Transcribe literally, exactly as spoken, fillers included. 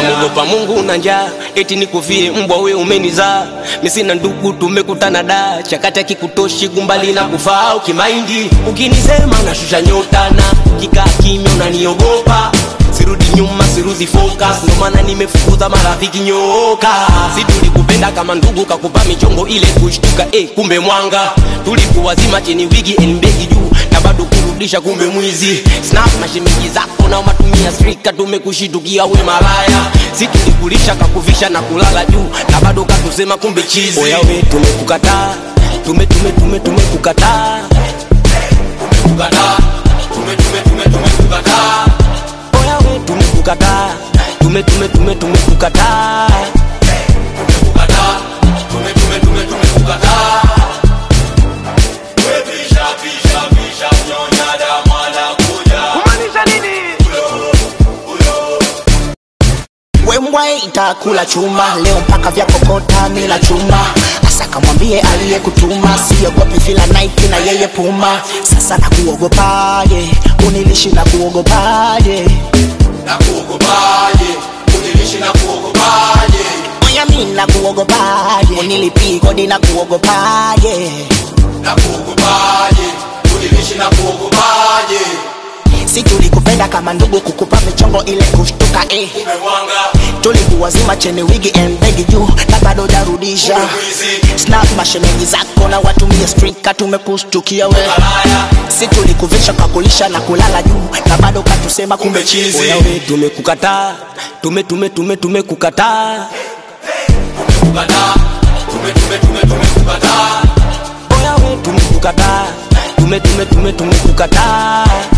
Namuogopa Mungu na njaa, eti nikufie mbwa wewe umenizaa. Mimi sina ndugu tumekutana da, chakata kikutoshi gumbali na kufaa ukimaindi. Ukinisema nashusha nyota na ukikaa kimya unaniogopa. Sirudi nyuma sirudi focus, ndo maana nimefukuza marafiki nyoka. Si tulikupenda kama ndugu kakupa michongo ile kushtuka eh kumbe mwanga. Tulikuwazima chini wigi elmbegi juu na bado kurudisha kumbe mwizi. Snap mashemeji zako na umatumia strika tumekushitukia we malaya. Si tulikulisha kakuvisha na kulala juu na bado katusema kumbe chizi. Oya we tumekukataa, tume tume tume tumekukataa. Tumekukataa, tume tume tume tumekukataa. Oya we tumekukataa, tume tume tume tumekukataa. Tumekukataa, tume tume tume tumekukataa. Wembwa itakula chuma leo mpaka vya kokota mila chuma. Asa kamwambie aliye kutuma siogopi fila Nike na yeye Puma. Sasa nakuogopaje, unilishi na kuogopaje. Na kuogopaje, unilishi na kuogopaje. Oya mimi na kuogopaje, unilipi kodi na kuogopaje. Na kuogopaje, unilishi na kuogopaje. Si tulikupenda kama ndugu kukupa michongo ile kushtuka eh Umewanga. Tulikuwazima cheni wigi elmbegi juu na bado jarudisha. Snap mashemeji zako na watumie strika tumekushtukia we. Si tulikuvisha kakulisha na kulala juu na bado katusema kumbe chizi. Oya we tumekukataa, tume tume tume tumekukataa. Tumekukataa, tume tume tume tumekukataa. Oya we tumekukataa, tume tume tume tumekukataa.